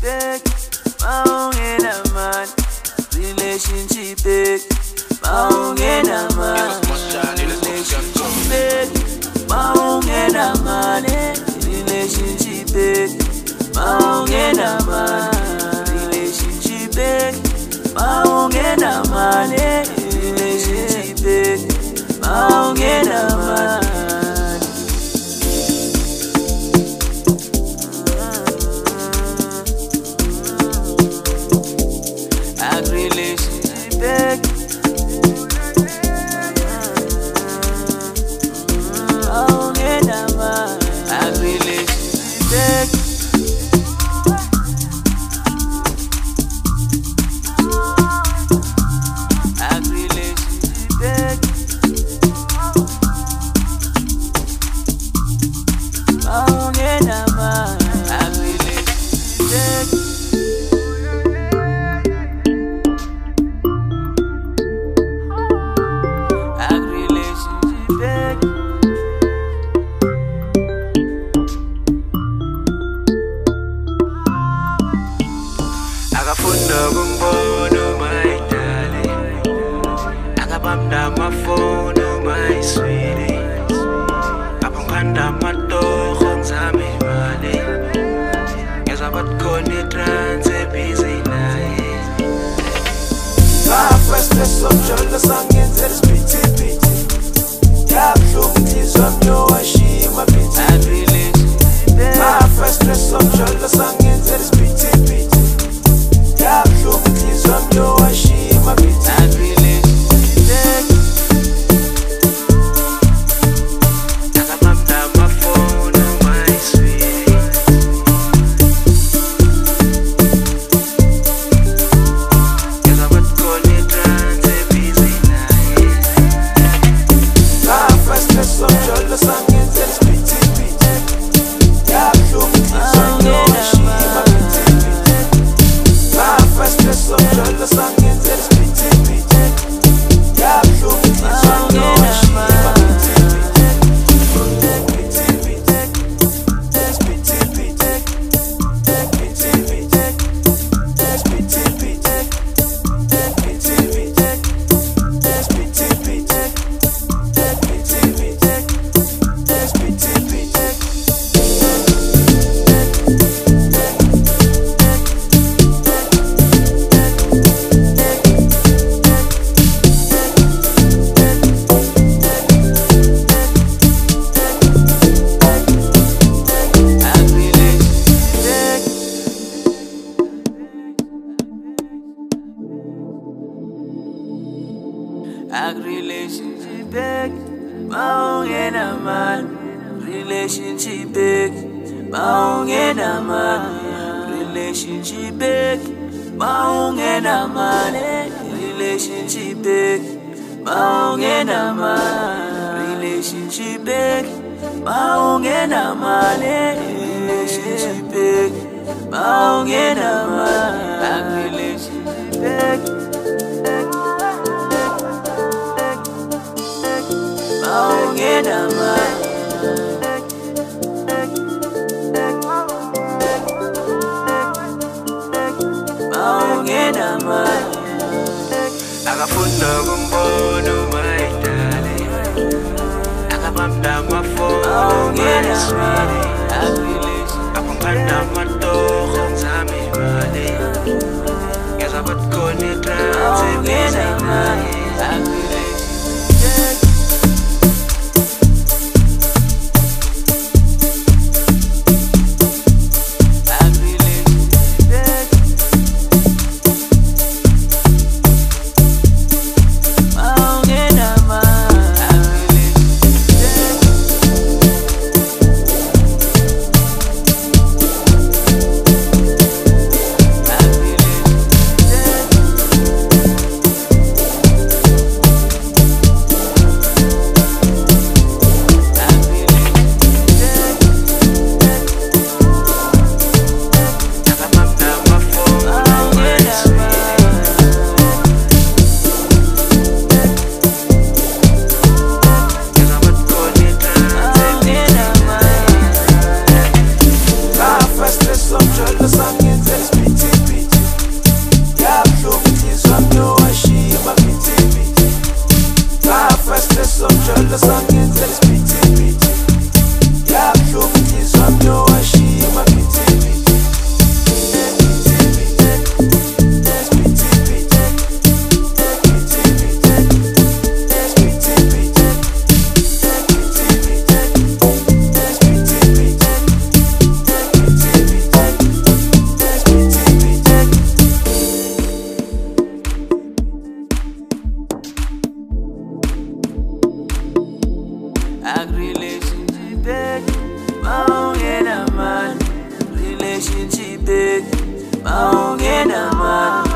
back, maungena man, relationship back, maungena man, relationship back, maungena man, relationship back, maungena man, relationship back, maungena man, relationship back, maungena man. Relationship back, maungena man, relationship back, relationship back, maungena man, relationship back. Akafunda kumbono my darling, akabamba amafoni my sweetie, aphanda amatoho ngizama imali, ngezwa bathi khona itrance busy naye. First dress of Jola sangenzela isiphithi yabuhlungu inhliziyo mnyowashima phithi. First dress of Jola sangenzela isiphithi yabuhlungu inhliziyo mnyowashima phithi. Akabamba amafoni my sweetie, ngezwa bathi khona itrance busy naye. First dress of Jola sangenzela isiphithi yabuhlungu inhliziyo mnyowashima phithi. First dress of Jola sangenzela isiphithi yabuhlungu inhliziyo mnyowashima phithi. Relationship back, maungena man, relationship back, maungena man, relationship back, maungena man, relationship back, maungena man, relationship back, maungena man, relationship back, maungena man, relationship back. Maungena man, maungena man, Akafunda kumbono my darling, akabamba amafoni my sweetie, aphanda amatoho ngizama imali, ngezwa bathi khona itrance busy naye. maungena Maungena man